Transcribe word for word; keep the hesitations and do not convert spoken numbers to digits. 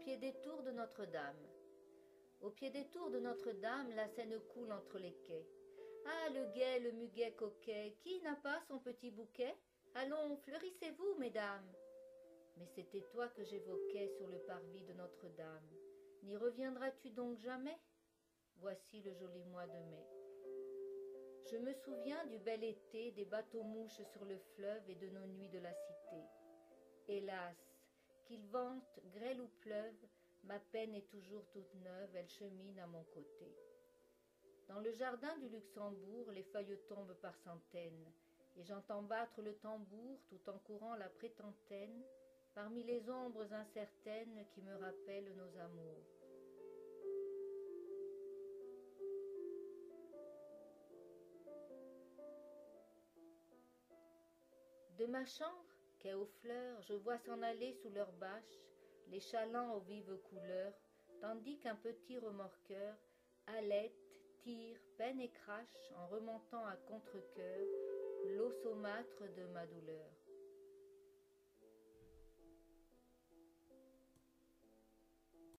pied des tours de Notre-Dame. Au pied des tours de Notre-Dame, la Seine coule entre les quais. Ah, le gai, le muguet coquet, qui n'a pas son petit bouquet? Allons, fleurissez-vous, mesdames. Mais c'était toi que j'évoquais sur le parvis de Notre-Dame. N'y reviendras-tu donc jamais? Voici le joli mois de mai. Je me souviens du bel été, des bateaux-mouches sur le fleuve et de nos nuits de la cité. Hélas, qu'il vente, grêle ou pleuve, ma peine est toujours toute neuve, elle chemine à mon côté. Dans le jardin du Luxembourg, les feuilles tombent par centaines, et j'entends battre le tambour tout en courant la prétentaine, parmi les ombres incertaines qui me rappellent nos amours. De ma chambre, quai aux fleurs, je vois s'en aller sous leurs bâches les chalands aux vives couleurs, tandis qu'un petit remorqueur halète, tire, peine et crache en remontant à contre-cœur l'eau saumâtre de ma douleur.